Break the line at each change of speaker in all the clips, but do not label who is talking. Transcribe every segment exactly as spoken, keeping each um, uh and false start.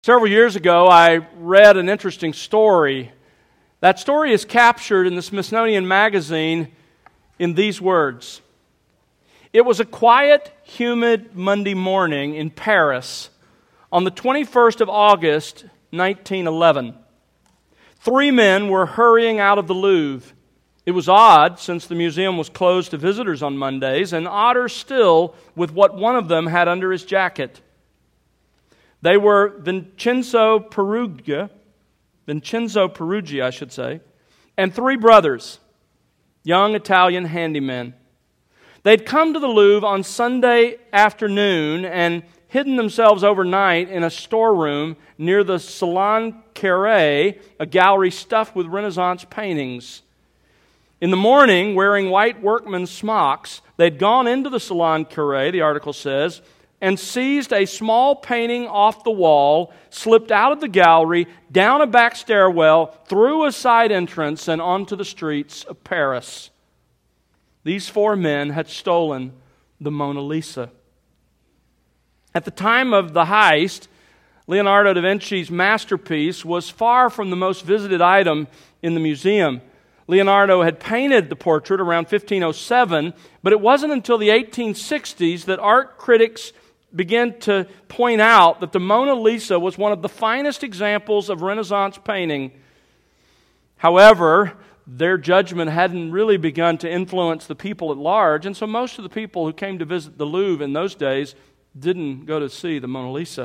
Several years ago, I read an interesting story. That story is captured in the Smithsonian Magazine in these words. It was a quiet, humid Monday morning in Paris on the twenty-first of August, nineteen eleven. Three men were hurrying out of the Louvre. It was odd, since the museum was closed to visitors on Mondays, and odder still with what one of them had under his jacket. They were Vincenzo Peruggia, Vincenzo Peruggi, I should say, and three brothers, young Italian handymen. They'd come to the Louvre on Sunday afternoon and hidden themselves overnight in a storeroom near the Salon Carré, a gallery stuffed with Renaissance paintings. In the morning, wearing white workmen's smocks, they'd gone into the Salon Carré, the article says, and seized a small painting off the wall, slipped out of the gallery, down a back stairwell, through a side entrance, and onto the streets of Paris. These four men had stolen the Mona Lisa. At the time of the heist, Leonardo da Vinci's masterpiece was far from the most visited item in the museum. Leonardo had painted the portrait around fifteen oh seven, but it wasn't until the eighteen sixties that art critics began to point out that the Mona Lisa was one of the finest examples of Renaissance painting. However, their judgment hadn't really begun to influence the people at large, and so most of the people who came to visit the Louvre in those days didn't go to see the Mona Lisa.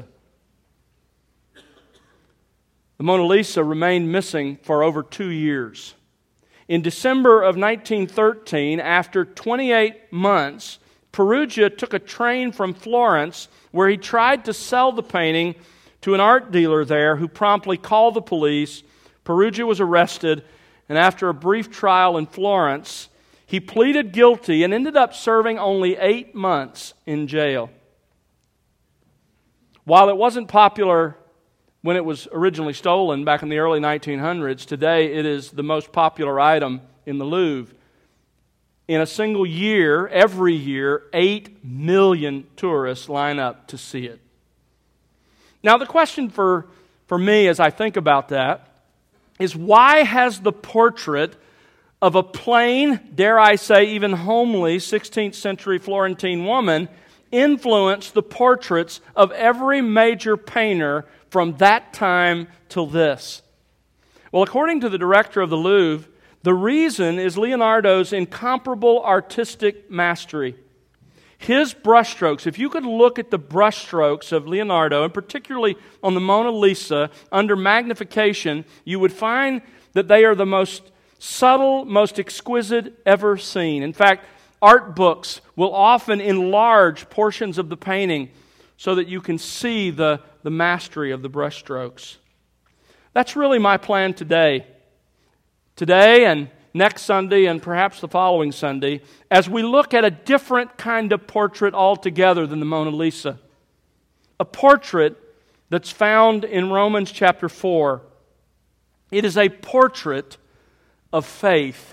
The Mona Lisa remained missing for over two years. In December of nineteen thirteen, after twenty-eight months, Peruggia took a train from Florence where he tried to sell the painting to an art dealer there who promptly called the police. Peruggia was arrested, and after a brief trial in Florence, he pleaded guilty and ended up serving only eight months in jail. While it wasn't popular when it was originally stolen back in the early nineteen hundreds, today it is the most popular item in the Louvre. In a single year, every year, eight million tourists line up to see it. Now, the question for, for me as I think about that is, why has the portrait of a plain, dare I say, even homely sixteenth century Florentine woman influenced the portraits of every major painter from that time till this? Well, according to the director of the Louvre, the reason is Leonardo's incomparable artistic mastery. His brushstrokes, if you could look at the brushstrokes of Leonardo, and particularly on the Mona Lisa, under magnification, you would find that they are the most subtle, most exquisite ever seen. In fact, art books will often enlarge portions of the painting so that you can see the, the mastery of the brushstrokes. That's really my plan today. Today and next Sunday and perhaps the following Sunday, as we look at a different kind of portrait altogether than the Mona Lisa. A portrait that's found in Romans chapter four. It is a portrait of faith.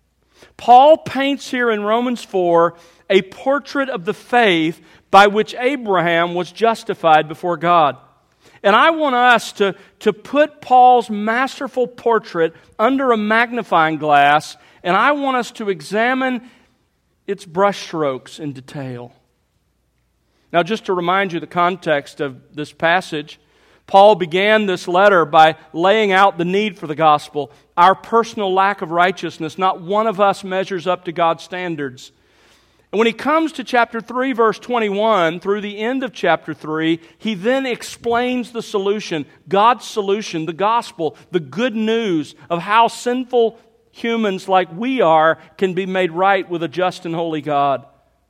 Paul paints here in Romans four a portrait of the faith by which Abraham was justified before God. And I want us to, to put Paul's masterful portrait under a magnifying glass, and I want us to examine its brushstrokes in detail. Now, just to remind you the context of this passage, Paul began this letter by laying out the need for the gospel, our personal lack of righteousness. Not one of us measures up to God's standards. And when he comes to chapter three, verse twenty-one, through the end of chapter three, he then explains the solution, God's solution, the gospel, the good news of how sinful humans like we are can be made right with a just and holy God.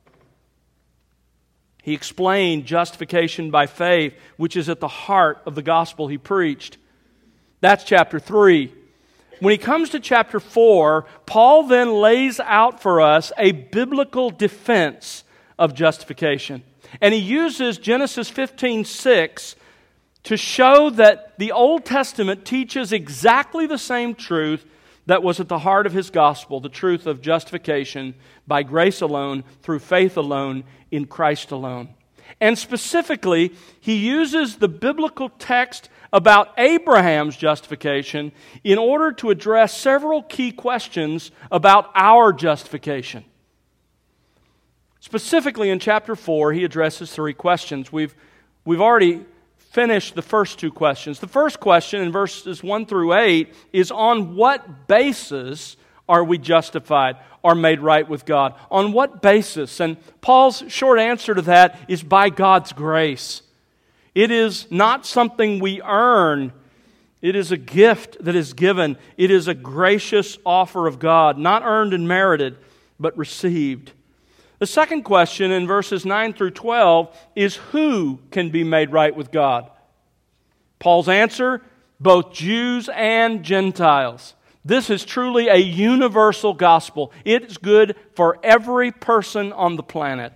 He explained justification by faith, which is at the heart of the gospel he preached. That's chapter three. When he comes to chapter four, Paul then lays out for us a biblical defense of justification. And he uses Genesis fifteen six to show that the Old Testament teaches exactly the same truth that was at the heart of his gospel, the truth of justification by grace alone, through faith alone, in Christ alone. And specifically, he uses the biblical text about Abraham's justification in order to address several key questions about our justification. Specifically in chapter four, he addresses three questions. We've, we've already finished the first two questions. The first question in verses one through eight is on what basis are we justified, are made right with God? On what basis? And Paul's short answer to that is by God's grace. It is not something we earn. It is a gift that is given. It is a gracious offer of God, not earned and merited, but received. The second question in verses nine through twelve is who can be made right with God? Paul's answer, both Jews and Gentiles. This is truly a universal gospel. It is good for every person on the planet.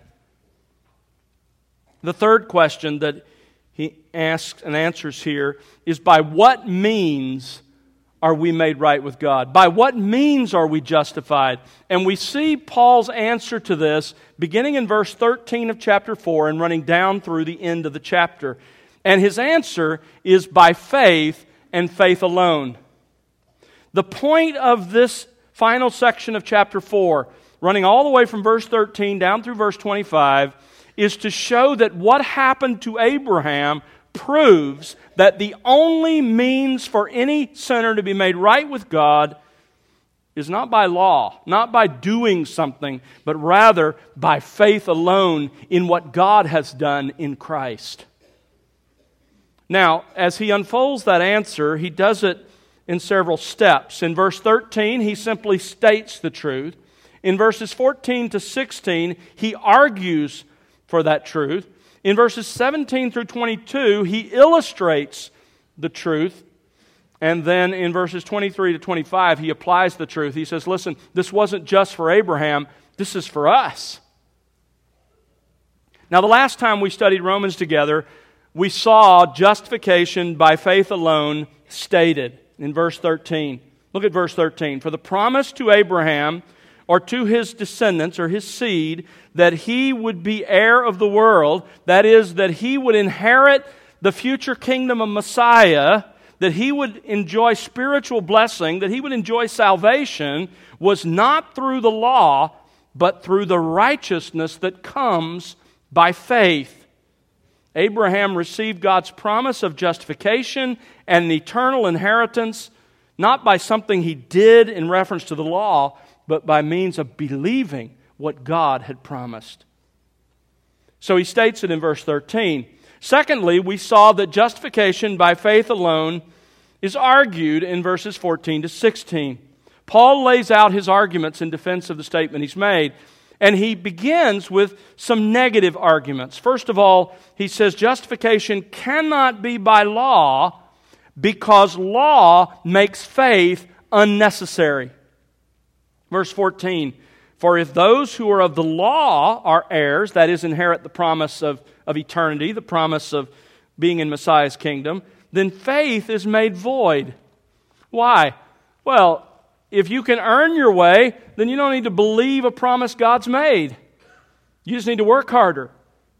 The third question that he asks and answers here is by what means are we made right with God? By what means are we justified? And we see Paul's answer to this beginning in verse thirteen of chapter four and running down through the end of the chapter. And his answer is by faith and faith alone. The point of this final section of chapter four, running all the way from verse thirteen down through verse twenty-five, is to show that what happened to Abraham proves that the only means for any sinner to be made right with God is not by law, not by doing something, but rather by faith alone in what God has done in Christ. Now, as he unfolds that answer, he does it in several steps. In verse thirteen, he simply states the truth. In verses fourteen to sixteen, he argues for that truth. In verses seventeen through twenty-two, he illustrates the truth. And then in verses twenty-three to twenty-five, he applies the truth. He says, listen, this wasn't just for Abraham, this is for us. Now, the last time we studied Romans together, we saw justification by faith alone stated in verse thirteen. Look at verse thirteen. For the promise to Abraham, or to his descendants, or his seed, that he would be heir of the world, that is, that he would inherit the future kingdom of Messiah, that he would enjoy spiritual blessing, that he would enjoy salvation, was not through the law, but through the righteousness that comes by faith. Abraham received God's promise of justification and an eternal inheritance, not by something he did in reference to the law, but by means of believing what God had promised. So he states it in verse thirteen. Secondly, we saw that justification by faith alone is argued in verses fourteen to sixteen. Paul lays out his arguments in defense of the statement he's made, and he begins with some negative arguments. First of all, he says justification cannot be by law because law makes faith unnecessary. Verse fourteen, for if those who are of the law are heirs, that is, inherit the promise of, of eternity, the promise of being in Messiah's kingdom, then faith is made void. Why? Well, if you can earn your way, then you don't need to believe a promise God's made. You just need to work harder.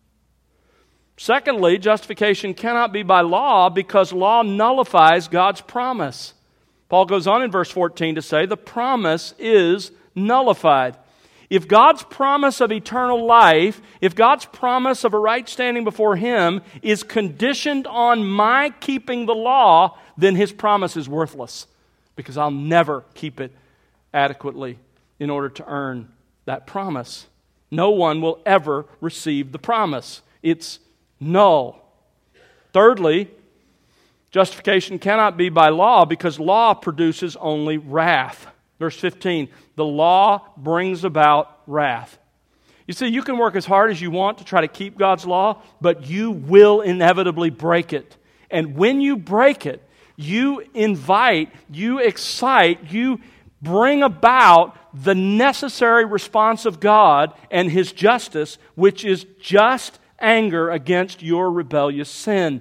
Secondly, justification cannot be by law because law nullifies God's promise. Paul goes on in verse fourteen to say the promise is nullified. If God's promise of eternal life, if God's promise of a right standing before Him is conditioned on my keeping the law, then His promise is worthless because I'll never keep it adequately in order to earn that promise. No one will ever receive the promise. It's null. Thirdly, justification cannot be by law because law produces only wrath. Verse fifteen, the law brings about wrath. You see, you can work as hard as you want to try to keep God's law, but you will inevitably break it. And when you break it, you invite, you excite, you bring about the necessary response of God and His justice, which is just anger against your rebellious sin.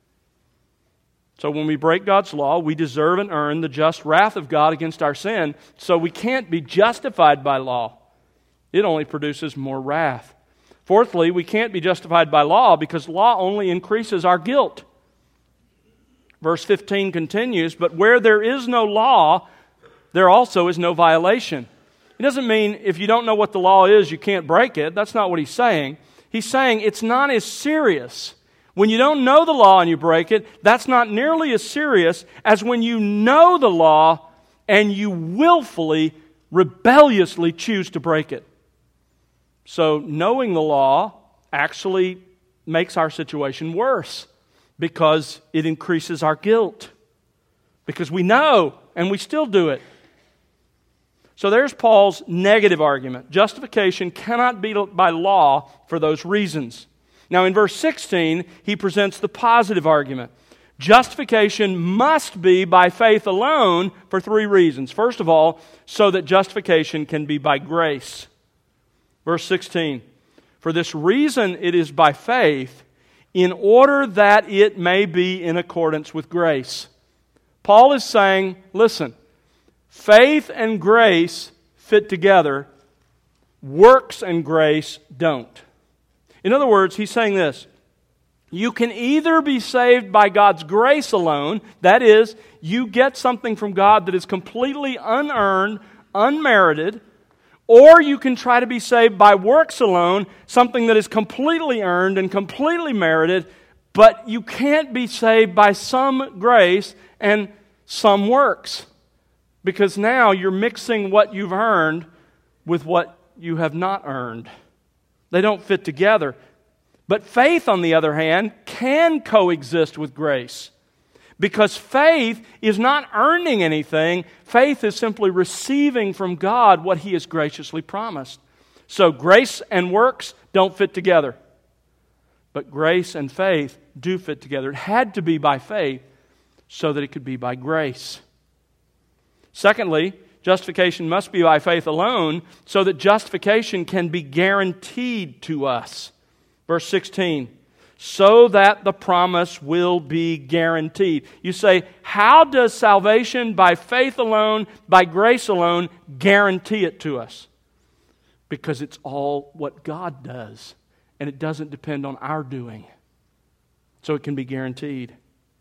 So when we break God's law, we deserve and earn the just wrath of God against our sin, so we can't be justified by law. It only produces more wrath. Fourthly, we can't be justified by law because law only increases our guilt. Verse fifteen continues, but where there is no law, there also is no violation. It doesn't mean if you don't know what the law is, you can't break it. That's not what he's saying. He's saying it's not as serious. When you don't know the law and you break it, that's not nearly as serious as when you know the law and you willfully, rebelliously choose to break it. So knowing the law actually makes our situation worse because it increases our guilt. Because we know and we still do it. So there's Paul's negative argument. Justification cannot be by law for those reasons. Now in verse sixteen, he presents the positive argument. Justification must be by faith alone for three reasons. First of all, so that justification can be by grace. Verse sixteen, for this reason it is by faith, in order that it may be in accordance with grace. Paul is saying, listen, faith and grace fit together, works and grace don't. In other words, he's saying this, you can either be saved by God's grace alone, that is, you get something from God that is completely unearned, unmerited, or you can try to be saved by works alone, something that is completely earned and completely merited, but you can't be saved by some grace and some works. Because now you're mixing what you've earned with what you have not earned. They don't fit together. But faith, on the other hand, can coexist with grace. Because faith is not earning anything. Faith is simply receiving from God what He has graciously promised. So grace and works don't fit together. But grace and faith do fit together. It had to be by faith so that it could be by grace. Secondly, justification must be by faith alone so that justification can be guaranteed to us. Verse sixteen, so that the promise will be guaranteed. You say, how does salvation by faith alone, by grace alone, guarantee it to us? Because it's all what God does, and it doesn't depend on our doing. So it can be guaranteed.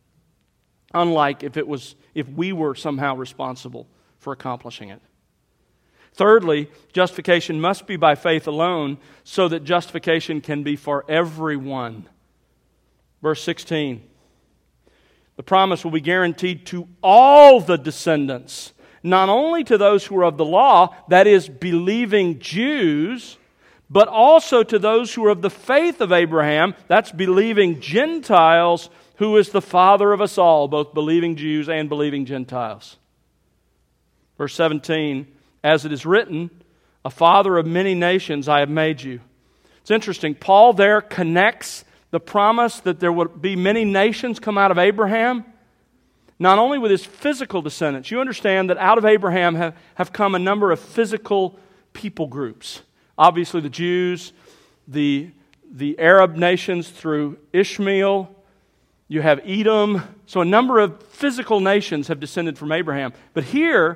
Unlike if it was, if we were somehow responsible for accomplishing it. Thirdly, justification must be by faith alone so that justification can be for everyone. Verse sixteen, the promise will be guaranteed to all the descendants, not only to those who are of the law, that is, believing Jews, but also to those who are of the faith of Abraham, that's believing Gentiles, who is the father of us all, both believing Jews and believing Gentiles. Verse seventeen, as it is written, a father of many nations I have made you. It's interesting, Paul there connects the promise that there would be many nations come out of Abraham, not only with his physical descendants. You understand that out of Abraham have, have come a number of physical people groups. Obviously the Jews, the, the Arab nations through Ishmael, you have Edom. So a number of physical nations have descended from Abraham. But here,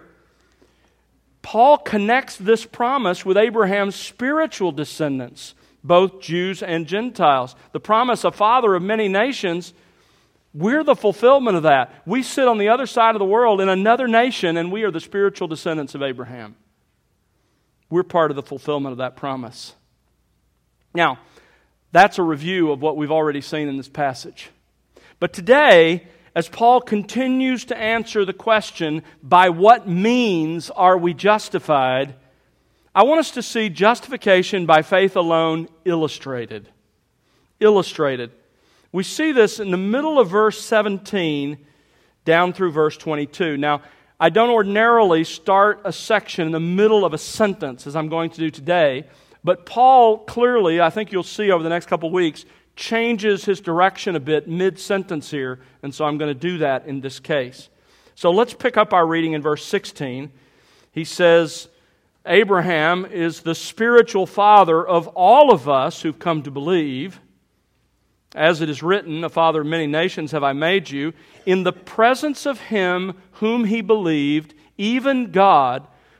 Paul connects this promise with Abraham's spiritual descendants, both Jews and Gentiles. The promise, a father of many nations, we're the fulfillment of that. We sit on the other side of the world in another nation, and we are the spiritual descendants of Abraham. We're part of the fulfillment of that promise. Now, that's a review of what we've already seen in this passage. But today, as Paul continues to answer the question, by what means are we justified? I want us to see justification by faith alone illustrated. Illustrated. We see this in the middle of verse seventeen down through verse twenty-two. Now, I don't ordinarily start a section in the middle of a sentence as I'm going to do today, but Paul clearly, I think you'll see over the next couple of weeks, changes his direction a bit mid-sentence here, and so I'm going to do that in this case. So let's pick up our reading in verse sixteen. He says, Abraham is the spiritual father of all of us who've come to believe. As it is written, a father of many nations have I made you, in the presence of him whom he believed, even God,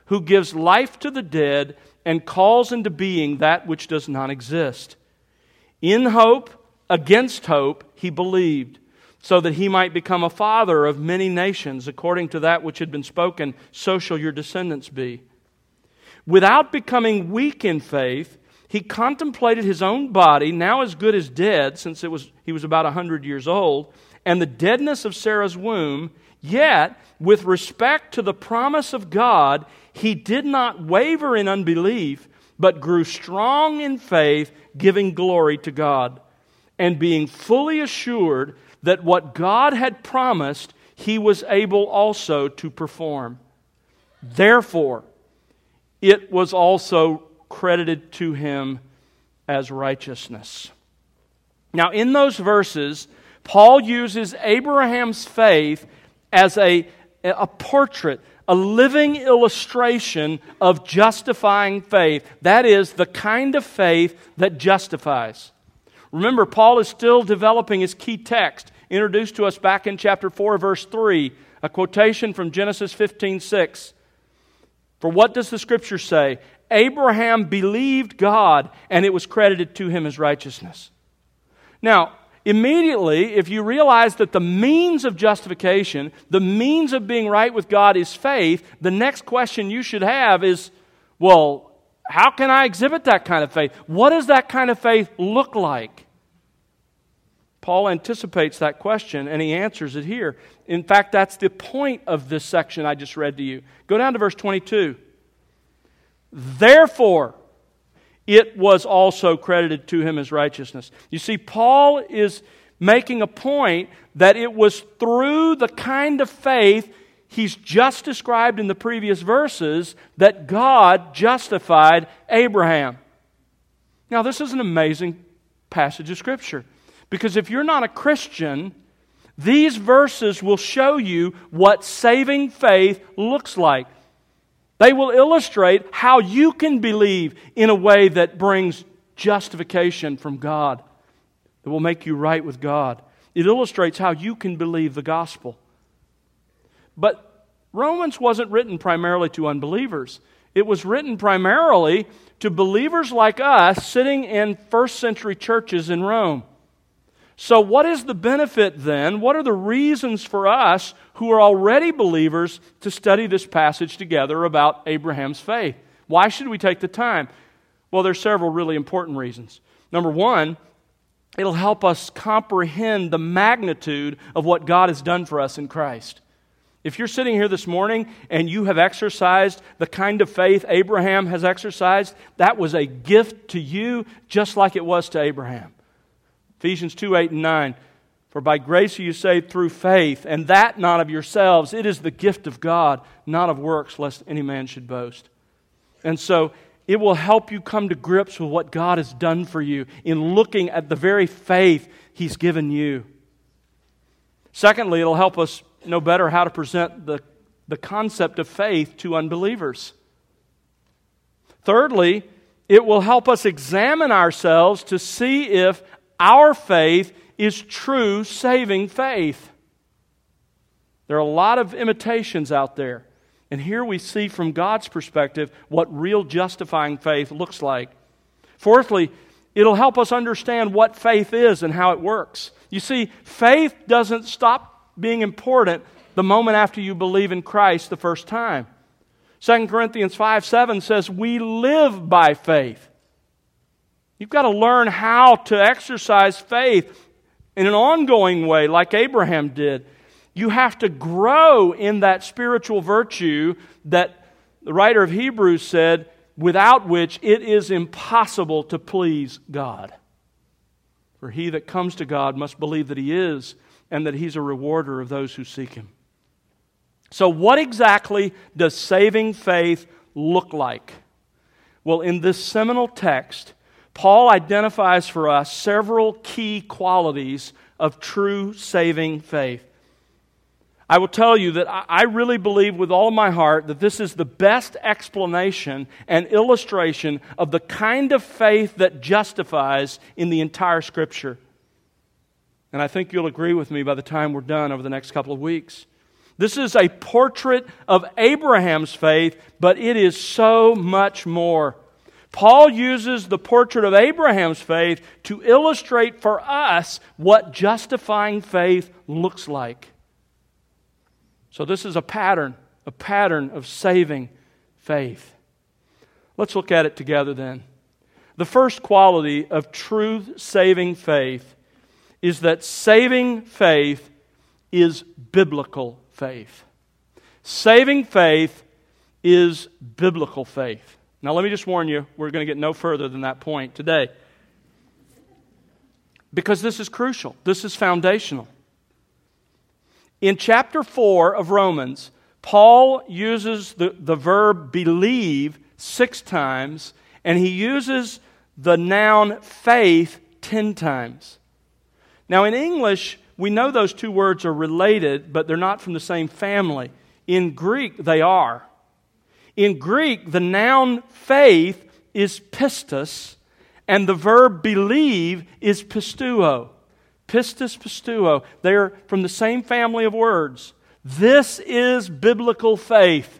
who gives life to the dead and calls into being that which does not exist. In hope, against hope, he believed, so that he might become a father of many nations, according to that which had been spoken, so shall your descendants be. Without becoming weak in faith, he contemplated his own body, now as good as dead, since it was he was about a hundred years old, and the deadness of Sarah's womb. Yet, with respect to the promise of God, he did not waver in unbelief, but grew strong in faith, giving glory to God, and being fully assured that what God had promised, he was able also to perform. Therefore, it was also credited to him as righteousness. Now, in those verses, Paul uses Abraham's faith as a, a portrait, a living illustration of justifying faith. That is, the kind of faith that justifies. Remember, Paul is still developing his key text, introduced to us back in chapter four, verse three, a quotation from Genesis fifteen six. For what does the Scripture say? Abraham believed God, and it was credited to him as righteousness. Now, immediately, if you realize that the means of justification, the means of being right with God is faith, the next question you should have is, well, how can I exhibit that kind of faith? What does that kind of faith look like? Paul anticipates that question, and he answers it here. In fact, that's the point of this section I just read to you. Go down to verse twenty-two. Therefore, it was also credited to him as righteousness. You see, Paul is making a point that it was through the kind of faith he's just described in the previous verses that God justified Abraham. Now, this is an amazing passage of Scripture, because if you're not a Christian, these verses will show you what saving faith looks like. They will illustrate how you can believe in a way that brings justification from God, that will make you right with God. It illustrates how you can believe the gospel. But Romans wasn't written primarily to unbelievers. It was written primarily to believers like us sitting in first century churches in Rome. So what is the benefit then? What are the reasons for us who are already believers to study this passage together about Abraham's faith? Why should we take the time? Well, there's several really important reasons. Number one, it'll help us comprehend the magnitude of what God has done for us in Christ. If you're sitting here this morning and you have exercised the kind of faith Abraham has exercised, that was a gift to you just like it was to Abraham. Ephesians two, eight, and nine. For by grace are you saved through faith, and that not of yourselves. It is the gift of God, not of works, lest any man should boast. And so it will help you come to grips with what God has done for you in looking at the very faith He's given you. Secondly, it'll help us know better how to present the, the concept of faith to unbelievers. Thirdly, it will help us examine ourselves to see if our faith is true saving faith. There are a lot of imitations out there. And here we see from God's perspective what real justifying faith looks like. Fourthly, it'll help us understand what faith is and how it works. You see, faith doesn't stop being important the moment after you believe in Christ the first time. Second Corinthians five seven says, we live by faith. You've got to learn how to exercise faith in an ongoing way like Abraham did. You have to grow in that spiritual virtue that the writer of Hebrews said, without which it is impossible to please God. For he that comes to God must believe that He is, and that He's a rewarder of those who seek Him. So what exactly does saving faith look like? Well, in this seminal text, Paul identifies for us several key qualities of true saving faith. I will tell you that I really believe with all my heart that this is the best explanation and illustration of the kind of faith that justifies in the entire Scripture. And I think you'll agree with me by the time we're done over the next couple of weeks. This is a portrait of Abraham's faith, but it is so much more. Paul uses the portrait of Abraham's faith to illustrate for us what justifying faith looks like. So this is a pattern, a pattern of saving faith. Let's look at it together then. The first quality of true saving faith is that saving faith is biblical faith. Saving faith is biblical faith. Now let me just warn you, we're going to get no further than that point today. Because this is crucial. This is foundational. In chapter four of Romans, Paul uses the, the verb believe six times, and he uses the noun faith ten times. Now in English, we know those two words are related, but they're not from the same family. In Greek, they are. In Greek, the noun faith is pistis, and the verb believe is pisteuo. Pistis, pisteuo. They're from the same family of words. This is biblical faith.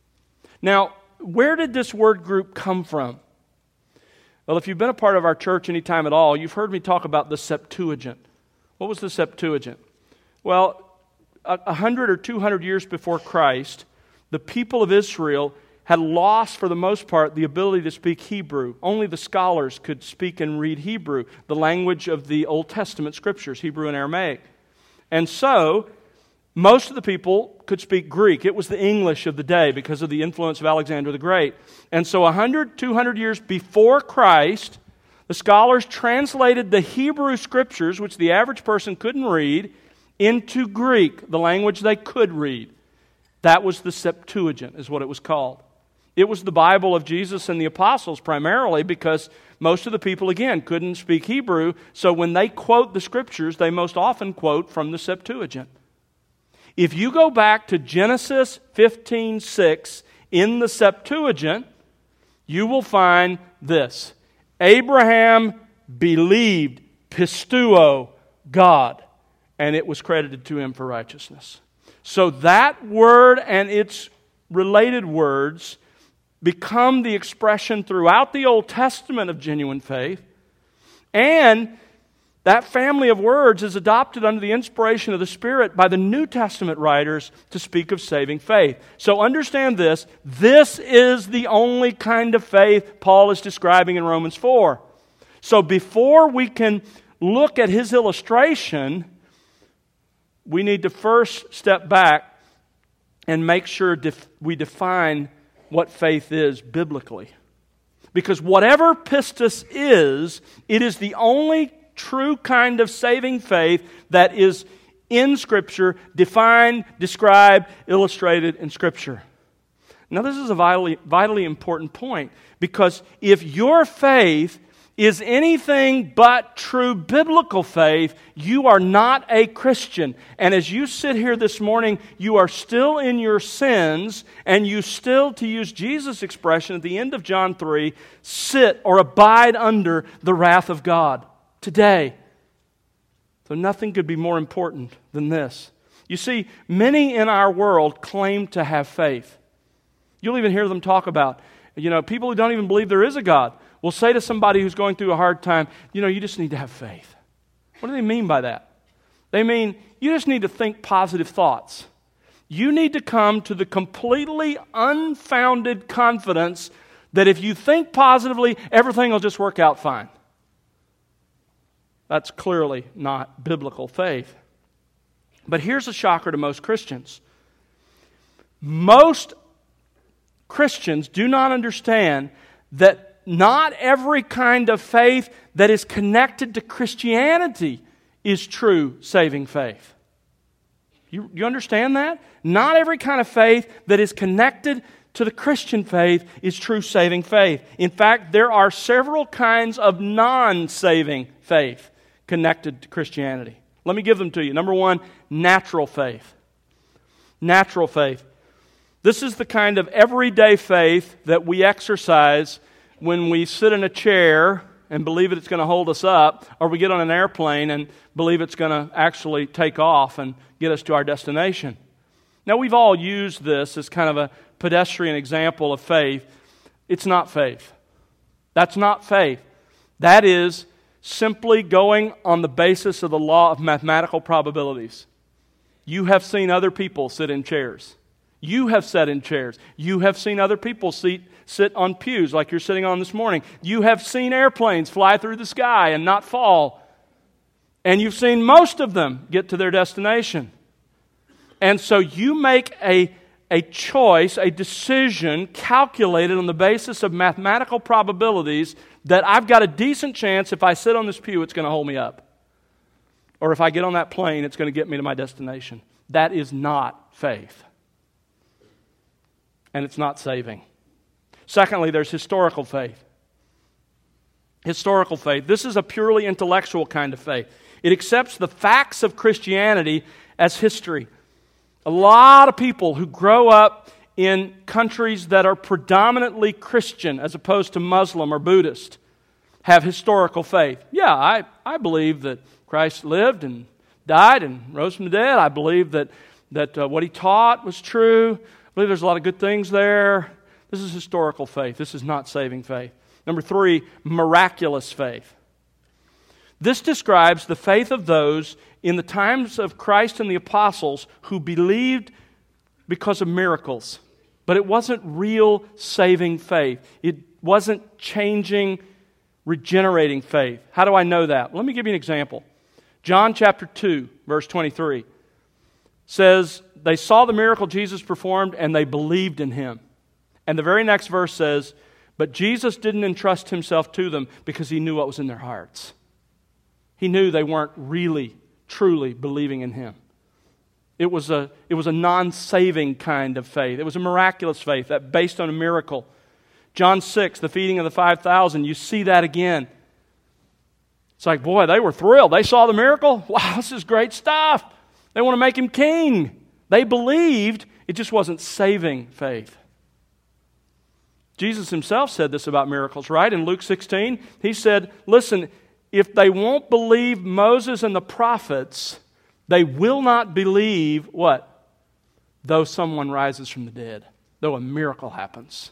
Now, where did this word group come from? Well, if you've been a part of our church any time at all, you've heard me talk about the Septuagint. What was the Septuagint? Well, a hundred or two hundred years before Christ, the people of Israel had lost, for the most part, the ability to speak Hebrew. Only the scholars could speak and read Hebrew, the language of the Old Testament Scriptures, Hebrew and Aramaic. And so, most of the people could speak Greek. It was the English of the day because of the influence of Alexander the Great. And so a hundred, two hundred years before Christ, the scholars translated the Hebrew Scriptures, which the average person couldn't read, into Greek, the language they could read. That was the Septuagint, is what it was called. It was the Bible of Jesus and the apostles primarily because most of the people, again, couldn't speak Hebrew. So when they quote the Scriptures, they most often quote from the Septuagint. If you go back to Genesis fifteen six in the Septuagint, you will find this. Abraham believed, pisteuo, God, and it was credited to him for righteousness. So that word and its related words become the expression throughout the Old Testament of genuine faith, and that family of words is adopted under the inspiration of the Spirit by the New Testament writers to speak of saving faith. So understand this, this is the only kind of faith Paul is describing in Romans four. So before we can look at his illustration, we need to first step back and make sure def- we define what faith is biblically. Because whatever pistis is, it is the only true kind of saving faith that is in Scripture, defined, described, illustrated in Scripture. Now this is a vitally, vitally important point, because if your faith is anything but true biblical faith, you are not a Christian. And as you sit here this morning, you are still in your sins, and you still, to use Jesus' expression at the end of John three, sit or abide under the wrath of God today. So nothing could be more important than this. You see, many in our world claim to have faith. You'll even hear them talk about, you know, people who don't even believe there is a God will say to somebody who's going through a hard time, you know, you just need to have faith. What do they mean by that? They mean you just need to think positive thoughts. You need to come to the completely unfounded confidence that if you think positively, everything will just work out fine. That's clearly not biblical faith. But here's a shocker to most Christians. Most Christians do not understand that not every kind of faith that is connected to Christianity is true saving faith. You, you understand that? Not every kind of faith that is connected to the Christian faith is true saving faith. In fact, there are several kinds of non-saving faith connected to Christianity. Let me give them to you. Number one, natural faith. Natural faith. This is the kind of everyday faith that we exercise when we sit in a chair and believe that it's going to hold us up, or we get on an airplane and believe it's going to actually take off and get us to our destination. Now, we've all used this as kind of a pedestrian example of faith. It's not faith. That's not faith. That is simply going on the basis of the law of mathematical probabilities. You have seen other people sit in chairs. You have sat in chairs. You have seen other people sit, sit on pews like you're sitting on this morning. You have seen airplanes fly through the sky and not fall. And you've seen most of them get to their destination. And so you make a, a choice, a decision calculated on the basis of mathematical probabilities that I've got a decent chance if I sit on this pew, it's going to hold me up. Or if I get on that plane, it's going to get me to my destination. That is not faith. And it's not saving. Secondly, there's historical faith. Historical faith. This is a purely intellectual kind of faith. It accepts the facts of Christianity as history. A lot of people who grow up in countries that are predominantly Christian as opposed to Muslim or Buddhist have historical faith. Yeah, I, I believe that Christ lived and died and rose from the dead. I believe that, that uh, what He taught was true. I believe there's a lot of good things there. This is historical faith. This is not saving faith. Number three, miraculous faith. This describes the faith of those in the times of Christ and the apostles who believed because of miracles. But it wasn't real saving faith. It wasn't changing, regenerating faith. How do I know that? Let me give you an example. John chapter two, verse twenty-three says, they saw the miracle Jesus performed and they believed in Him. And the very next verse says, but Jesus didn't entrust Himself to them because He knew what was in their hearts. He knew they weren't really, truly believing in Him. It was a, it was a non-saving kind of faith. It was a miraculous faith that based on a miracle. John six, the feeding of the five thousand, you see that again. It's like, boy, they were thrilled. They saw the miracle. Wow, this is great stuff. They want to make Him king. They believed, it just wasn't saving faith. Jesus Himself said this about miracles, right? In Luke sixteen, He said, listen, if they won't believe Moses and the prophets, they will not believe what? Though someone rises from the dead, though a miracle happens.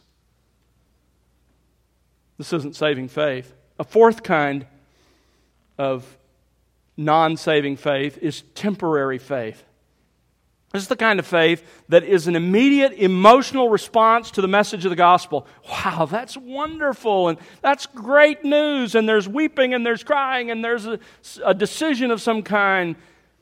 This isn't saving faith. A fourth kind of non-saving faith is temporary faith. This is the kind of faith that is an immediate emotional response to the message of the gospel. Wow, that's wonderful, and that's great news, and there's weeping, and there's crying, and there's a, a decision of some kind.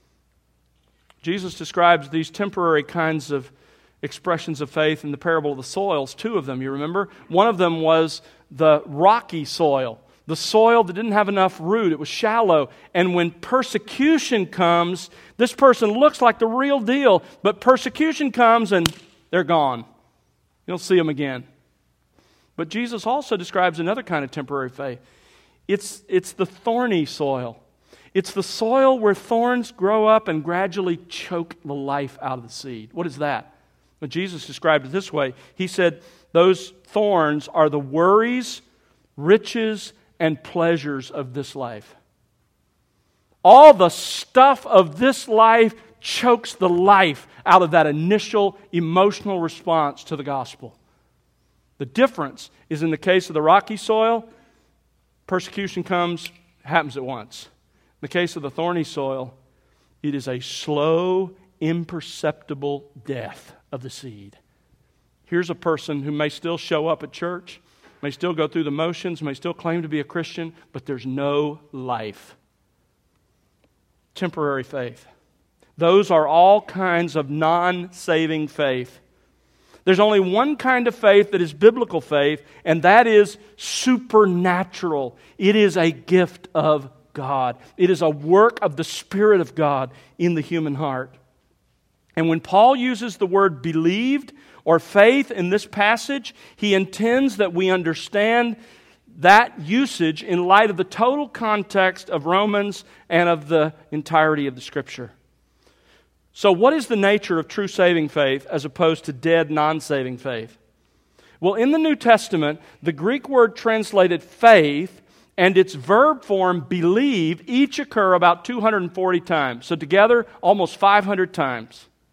Jesus describes these temporary kinds of expressions of faith in the parable of the soils, two of them, you remember? One of them was the rocky soil. The soil that didn't have enough root. It was shallow. And when persecution comes, this person looks like the real deal, but persecution comes and they're gone. You don't see them again. But Jesus also describes another kind of temporary faith. It's, it's the thorny soil. It's the soil where thorns grow up and gradually choke the life out of the seed. What is that? Well, Jesus described it this way. He said, those thorns are the worries, riches, and pleasures of this life. All the stuff of this life chokes the life out of that initial emotional response to the gospel. The difference is in the case of the rocky soil, persecution comes, happens at once. In the case of the thorny soil, it is a slow, imperceptible death of the seed. Here's a person who may still show up at church, may still go through the motions, may still claim to be a Christian, but there's no life. Temporary faith. Those are all kinds of non-saving faith. There's only one kind of faith that is biblical faith, and that is supernatural. It is a gift of God. It is a work of the Spirit of God in the human heart. And when Paul uses the word believed or faith in this passage, he intends that we understand that usage in light of the total context of Romans and of the entirety of the Scripture. So what is the nature of true saving faith as opposed to dead non-saving faith? Well, in the New Testament, the Greek word translated faith and its verb form believe each occur about two hundred forty times. So together, almost five hundred times.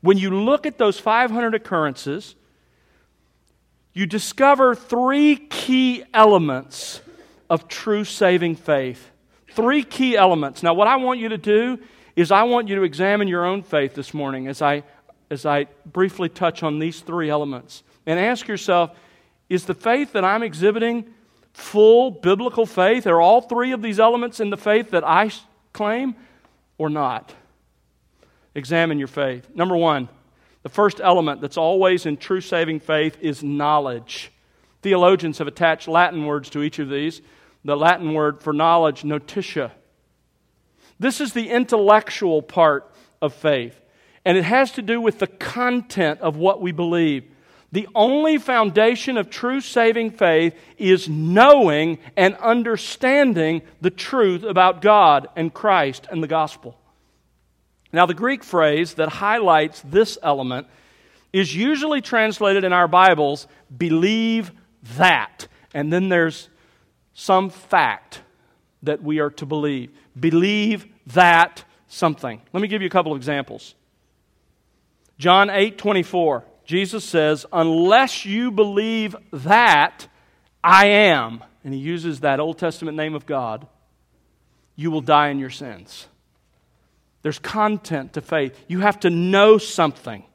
When you look at those five hundred occurrences, you discover three key elements of true saving faith. Three key elements. Now, what I want you to do is I want you to examine your own faith this morning as I, as I briefly touch on these three elements. And ask yourself, is the faith that I'm exhibiting full biblical faith? Are all three of these elements in the faith that I claim or not? Examine your faith. Number one, the first element that's always in true saving faith is knowledge. Theologians have attached Latin words to each of these. The Latin word for knowledge, notitia. This is the intellectual part of faith, and it has to do with the content of what we believe. The only foundation of true saving faith is knowing and understanding the truth about God and Christ and the gospel. Now, the Greek phrase that highlights this element is usually translated in our Bibles, believe that. And then there's some fact that we are to believe. Believe that something. Let me give you a couple of examples. John eight twenty-four, Jesus says, unless you believe that I am, and He uses that Old Testament name of God, you will die in your sins. There's content to faith. You have to know something.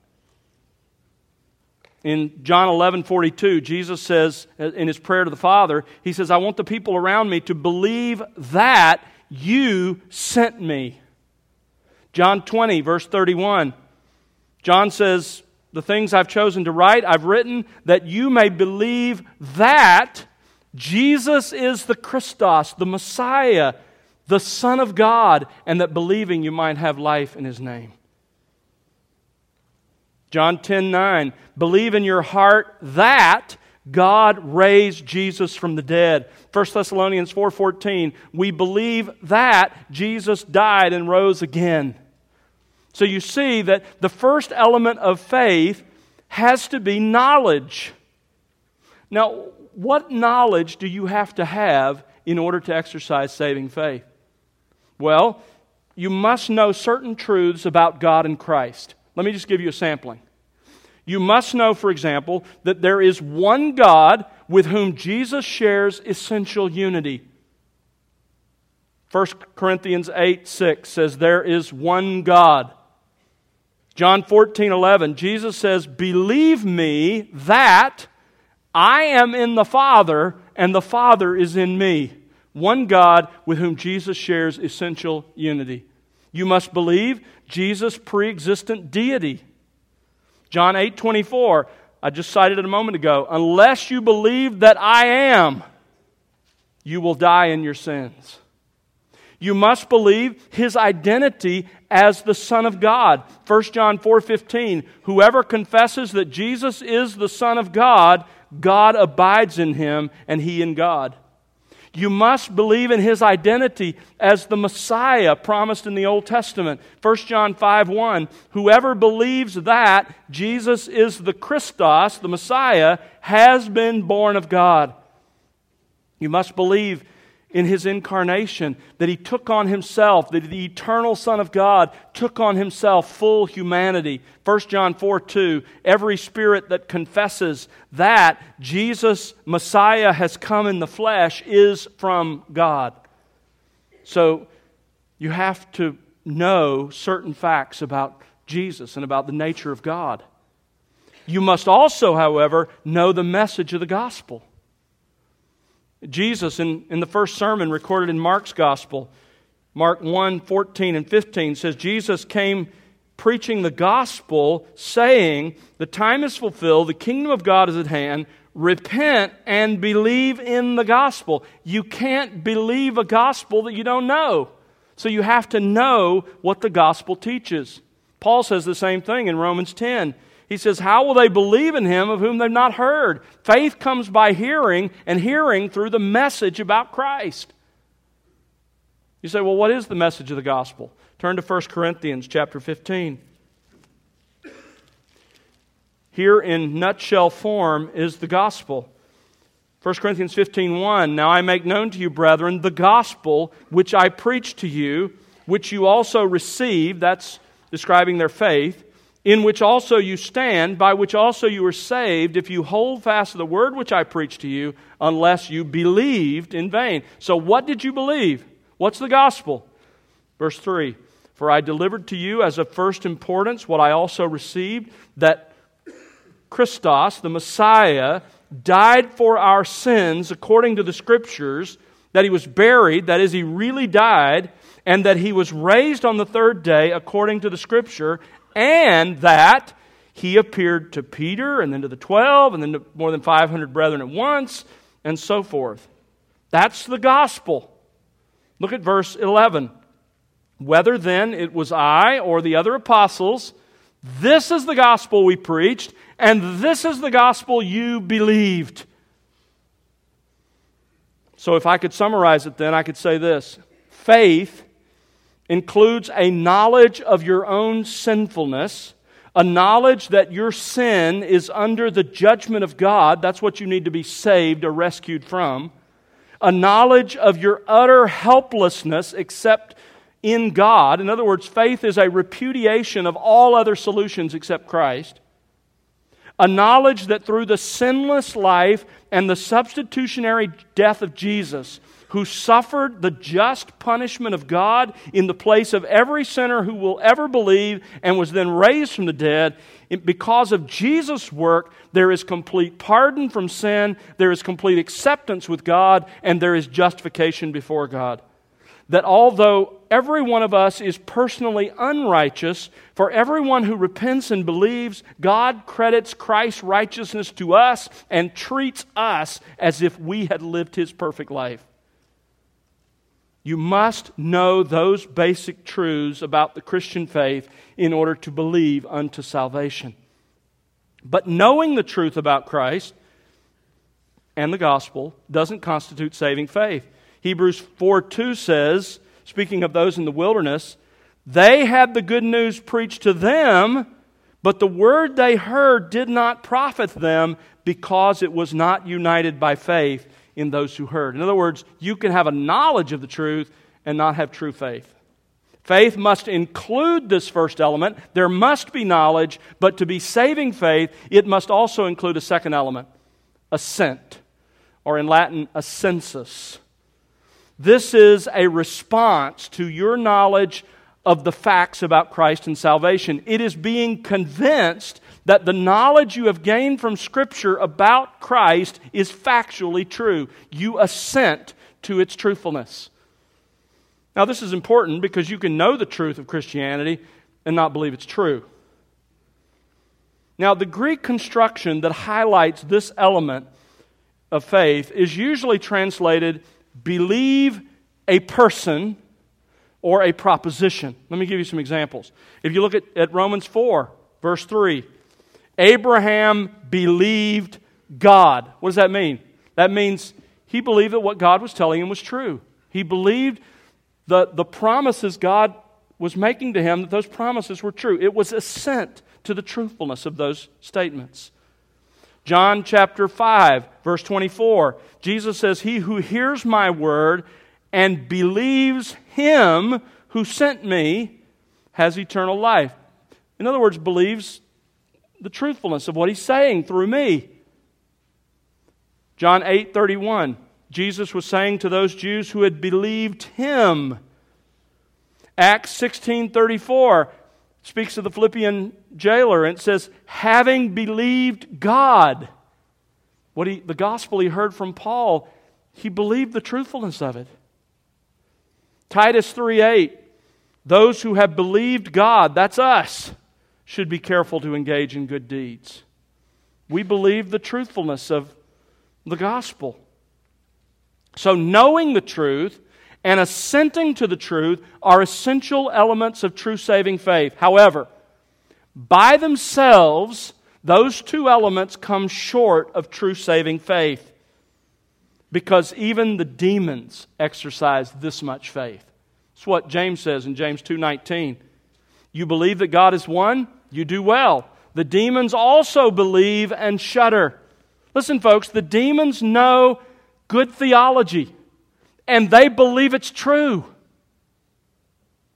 In John eleven forty-two, Jesus says in His prayer to the Father, He says, I want the people around me to believe that you sent me. John twenty, verse thirty-one, John says, the things I've chosen to write, I've written that you may believe that Jesus is the Christos, the Messiah, the Son of God, and that believing you might have life in His name. John ten nine, believe in your heart that God raised Jesus from the dead. First Thessalonians four fourteen, we believe that Jesus died and rose again. So you see that the first element of faith has to be knowledge. Now, what knowledge do you have to have in order to exercise saving faith? Well, you must know certain truths about God and Christ. Let me just give you a sampling. You must know, for example, that there is one God with whom Jesus shares essential unity. First Corinthians eight six says there is one God. John fourteen eleven, Jesus says, believe me that I am in the Father and the Father is in me. One God with whom Jesus shares essential unity. You must believe Jesus' pre-existent deity. John eight twenty-four, I just cited it a moment ago. Unless you believe that I am, you will die in your sins. You must believe His identity as the Son of God. First John four fifteen, whoever confesses that Jesus is the Son of God, God abides in him and he in God. You must believe in His identity as the Messiah promised in the Old Testament. First John five one, whoever believes that Jesus is the Christos, the Messiah, has been born of God. You must believe in His incarnation, that He took on Himself, that the eternal Son of God took on Himself full humanity. First John four two, every spirit that confesses that Jesus, Messiah, has come in the flesh is from God. So you have to know certain facts about Jesus and about the nature of God. You must also, however, know the message of the gospel. Jesus, in, in the first sermon recorded in Mark's Gospel, Mark one fourteen and fifteen, says, Jesus came preaching the gospel, saying, the time is fulfilled, the kingdom of God is at hand, repent and believe in the gospel. You can't believe a gospel that you don't know. So you have to know what the gospel teaches. Paul says the same thing in Romans ten. He says, how will they believe in Him of whom they've not heard? Faith comes by hearing, and hearing through the message about Christ. You say, well, what is the message of the gospel? Turn to First Corinthians chapter fifteen. Here in nutshell form is the gospel. First Corinthians fifteen one, now I make known to you, brethren, the gospel which I preached to you, which you also received, that's describing their faith, in which also you stand, by which also you are saved, if you hold fast to the word which I preached to you, unless you believed in vain. So what did you believe? What's the gospel? Verse three, for I delivered to you as of first importance what I also received, that Christos, the Messiah, died for our sins according to the Scriptures, that He was buried, that is, He really died, and that He was raised on the third day according to the Scripture, and that He appeared to Peter, and then to the twelve, and then to more than five hundred brethren at once, and so forth. That's the gospel. Look at verse eleven. Whether then it was I or the other apostles, this is the gospel we preached, and this is the gospel you believed. So if I could summarize it then, I could say this. Faith includes a knowledge of your own sinfulness, a knowledge that your sin is under the judgment of God. That's what you need to be saved or rescued from. A knowledge of your utter helplessness except in God. In other words, faith is a repudiation of all other solutions except Christ. A knowledge that through the sinless life and the substitutionary death of Jesus, who suffered the just punishment of God in the place of every sinner who will ever believe and was then raised from the dead, because of Jesus' work, there is complete pardon from sin, there is complete acceptance with God, and there is justification before God. That although every one of us is personally unrighteous, for everyone who repents and believes, God credits Christ's righteousness to us and treats us as if we had lived His perfect life. You must know those basic truths about the Christian faith in order to believe unto salvation. But knowing the truth about Christ and the gospel doesn't constitute saving faith. Hebrews four two says, speaking of those in the wilderness, they had the good news preached to them, but the word they heard did not profit them because it was not united by faith in those who heard. In other words, you can have a knowledge of the truth and not have true faith. Faith must include this first element. There must be knowledge, but to be saving faith, it must also include a second element, assent, or in Latin, assensus. This is a response to your knowledge of the facts about Christ and salvation. It is being convinced that the knowledge you have gained from Scripture about Christ is factually true. You assent to its truthfulness. Now, this is important because you can know the truth of Christianity and not believe it's true. Now, the Greek construction that highlights this element of faith is usually translated believe a person or a proposition. Let me give you some examples. If you look at, at Romans four, verse three, Abraham believed God. What does that mean? That means he believed that what God was telling him was true. He believed the, the promises God was making to him, that those promises were true. It was assent to the truthfulness of those statements. John chapter five, verse twenty-four, Jesus says, he who hears my word and believes Him who sent me has eternal life. In other words, believes the truthfulness of what He's saying through me. John eight thirty-one, Jesus was saying to those Jews who had believed Him. Acts sixteen thirty-four speaks of the Philippian jailer and it says, having believed God. What he, the gospel he heard from Paul, he believed the truthfulness of it. Titus three eight, those who have believed God, that's us, should be careful to engage in good deeds. We believe the truthfulness of the gospel. So knowing the truth and assenting to the truth are essential elements of true saving faith. However, by themselves, those two elements come short of true saving faith because even the demons exercise this much faith. It's what James says in James two nineteen. You believe that God is one? You do well. The demons also believe and shudder. Listen, folks, the demons know good theology, and they believe it's true.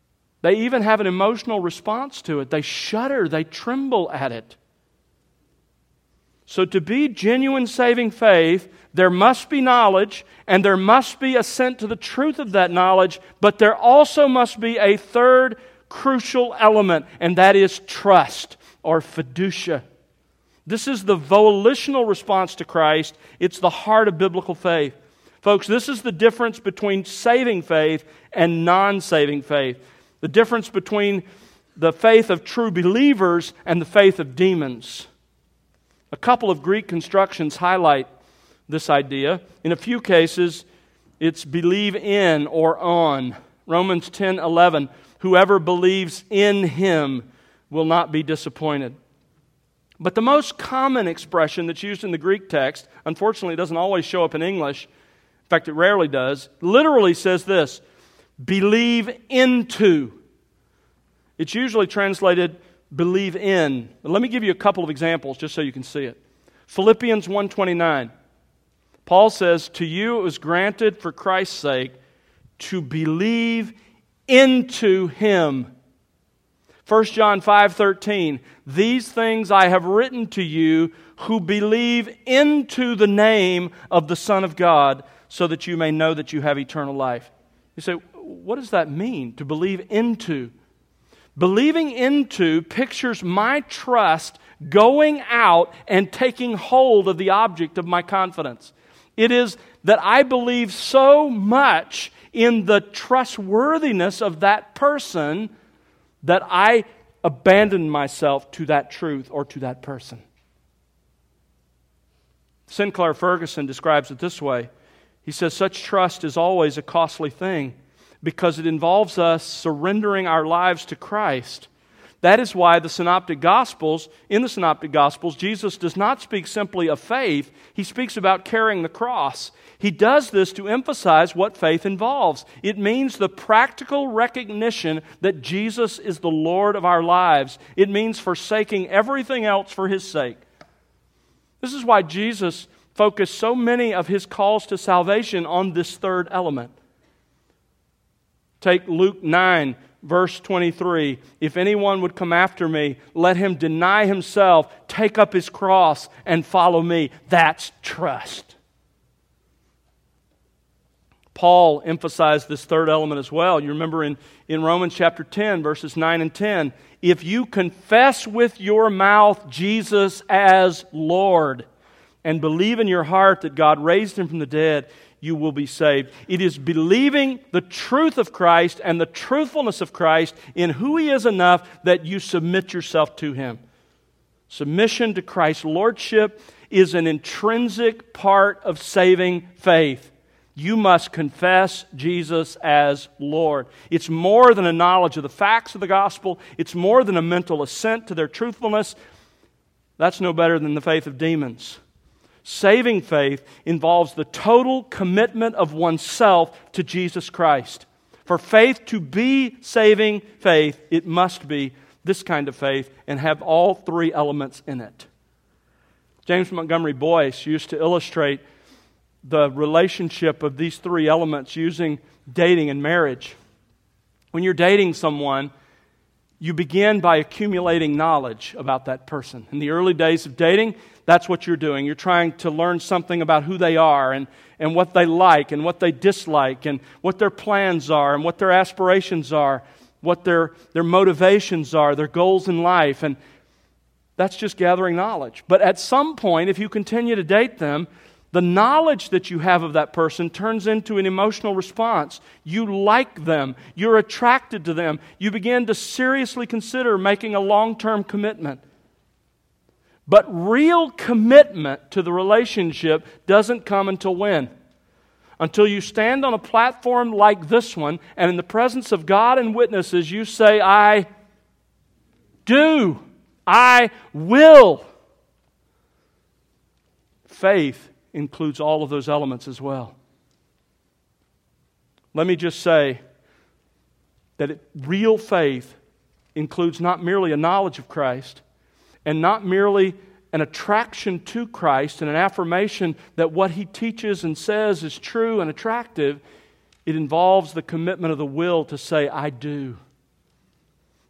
They even have an emotional response to it. They shudder, they tremble at it. So to be genuine saving faith, there must be knowledge, and there must be assent to the truth of that knowledge, but there also must be a third crucial element, and that is trust, or fiducia. This is the volitional response to Christ. It's the heart of biblical faith. Folks, this is the difference between saving faith and non-saving faith. The difference between the faith of true believers and the faith of demons. A couple of Greek constructions highlight this idea. In a few cases, it's believe in or on. Romans ten eleven, whoever believes in Him will not be disappointed. But the most common expression that's used in the Greek text, unfortunately it doesn't always show up in English, in fact it rarely does, literally says this, believe into. It's usually translated believe in. But let me give you a couple of examples just so you can see it. Philippians one twenty-nine. Paul says, to you it was granted for Christ's sake to believe into Him. First John five thirteen. These things I have written to you who believe into the name of the Son of God, so that you may know that you have eternal life. You say, what does that mean, to believe into? Believing into pictures my trust going out and taking hold of the object of my confidence. It is that I believe so much in the trustworthiness of that person that I abandon myself to that truth or to that person. Sinclair Ferguson describes it this way. He says, such trust is always a costly thing, because it involves us surrendering our lives to Christ. That is why the Synoptic Gospels, in the Synoptic Gospels, Jesus does not speak simply of faith. He speaks about carrying the cross. He does this to emphasize what faith involves. It means the practical recognition that Jesus is the Lord of our lives. It means forsaking everything else for His sake. This is why Jesus focused so many of His calls to salvation on this third element. Take Luke nine, verse twenty-three. If anyone would come after me, let him deny himself, take up his cross, and follow me. That's trust. Paul emphasized this third element as well. You remember in, in Romans chapter ten, verses nine and ten. If you confess with your mouth Jesus as Lord, and believe in your heart that God raised Him from the dead, you will be saved. It is believing the truth of Christ and the truthfulness of Christ in who He is enough that you submit yourself to Him. Submission to Christ's Lordship is an intrinsic part of saving faith. You must confess Jesus as Lord. It's more than a knowledge of the facts of the gospel. It's more than a mental assent to their truthfulness. That's no better than the faith of demons. Saving faith involves the total commitment of oneself to Jesus Christ. For faith to be saving faith, it must be this kind of faith and have all three elements in it. James Montgomery Boyce used to illustrate the relationship of these three elements using dating and marriage. When you're dating someone, you begin by accumulating knowledge about that person. In the early days of dating, that's what you're doing. You're trying to learn something about who they are and, and what they like and what they dislike and what their plans are and what their aspirations are, what their, their motivations are, their goals in life. And that's just gathering knowledge. But at some point, if you continue to date them, the knowledge that you have of that person turns into an emotional response. You like them. You're attracted to them. You begin to seriously consider making a long-term commitment. But real commitment to the relationship doesn't come until when? Until you stand on a platform like this one, and in the presence of God and witnesses, you say, I do. I will. Faith includes all of those elements as well. Let me just say that it, real faith includes not merely a knowledge of Christ, and not merely an attraction to Christ and an affirmation that what He teaches and says is true and attractive. It involves the commitment of the will to say, I do.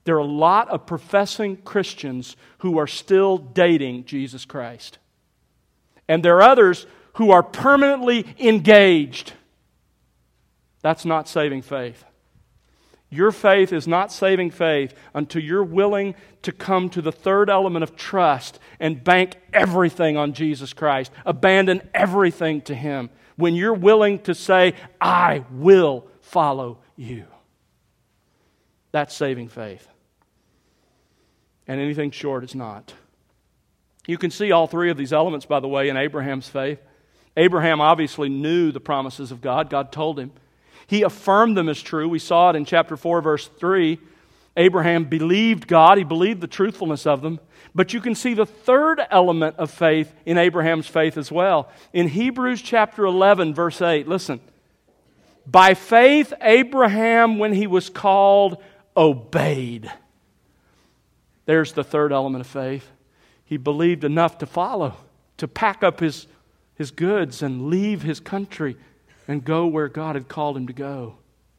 There are a lot of professing Christians who are still dating Jesus Christ. And there are others who are permanently engaged. That's not saving faith. Your faith is not saving faith until you're willing to come to the third element of trust and bank everything on Jesus Christ. Abandon everything to Him. When you're willing to say, I will follow you. That's saving faith. And anything short is not. You can see all three of these elements, by the way, in Abraham's faith. Abraham obviously knew the promises of God. God told him. He affirmed them as true. We saw it in chapter four, verse three. Abraham believed God. He believed the truthfulness of them. But you can see the third element of faith in Abraham's faith as well. In Hebrews chapter eleven, verse eight, listen. By faith, Abraham, when he was called, obeyed. There's the third element of faith. He believed enough to follow, to pack up his, his goods and leave his country and go where God had called him to go.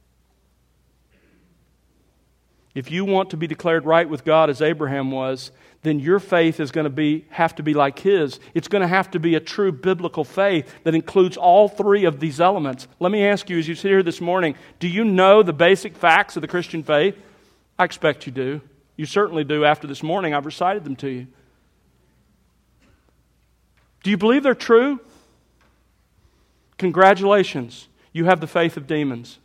If you want to be declared right with God as Abraham was, then your faith is going to be have to be like his. It's going to have to be a true biblical faith that includes all three of these elements. Let me ask you, as you sit here this morning, do you know the basic facts of the Christian faith? I expect you do. You certainly do. After this morning, I've recited them to you. Do you believe they're true? Congratulations. You have the faith of demons.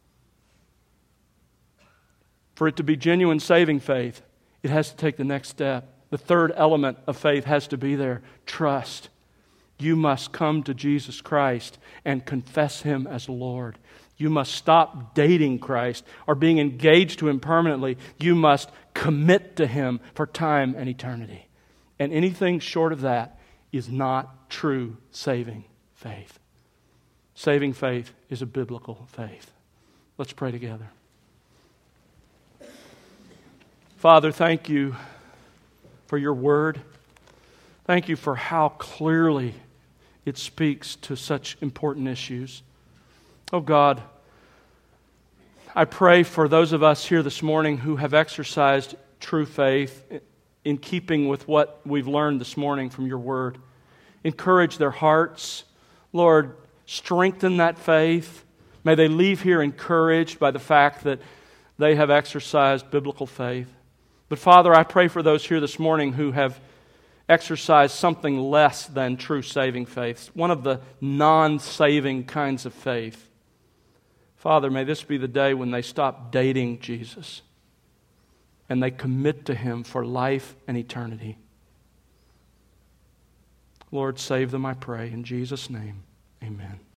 For it to be genuine saving faith, it has to take the next step. The third element of faith has to be there. Trust. You must come to Jesus Christ and confess Him as Lord. You must stop dating Christ or being engaged to Him permanently. You must commit to Him for time and eternity. And anything short of that is not true saving faith. Saving faith is a biblical faith. Let's pray together. Father, thank you for your word. Thank you for how clearly it speaks to such important issues. Oh God, I pray for those of us here this morning who have exercised true faith in keeping with what we've learned this morning from your word. Encourage their hearts. Lord, strengthen that faith. May they leave here encouraged by the fact that they have exercised biblical faith. But Father, I pray for those here this morning who have exercised something less than true saving faith, one of the non-saving kinds of faith. Father, may this be the day when they stop dating Jesus and they commit to Him for life and eternity. Lord, save them, I pray. In Jesus' name, amen.